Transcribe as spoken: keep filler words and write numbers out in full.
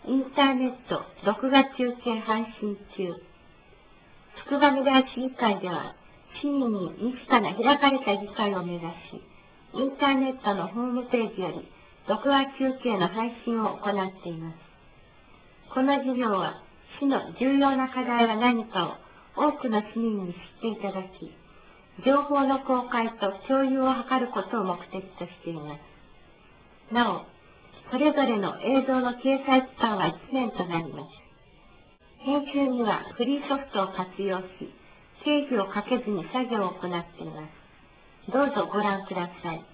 インターネット録画中継配信中。つくばみらい市議会では、市民に密かな開かれた議会を目指し、インターネットのホームページより録画中継の配信を行っています。この事業は、市の重要な課題は何かを多くの市民に知っていただき、情報の公開と共有を図ることを目的としています。なお、それぞれの映像の掲載期間はいちねんとなります。編集にはフリーソフトを活用し、経費をかけずに作業を行っています。どうぞご覧ください。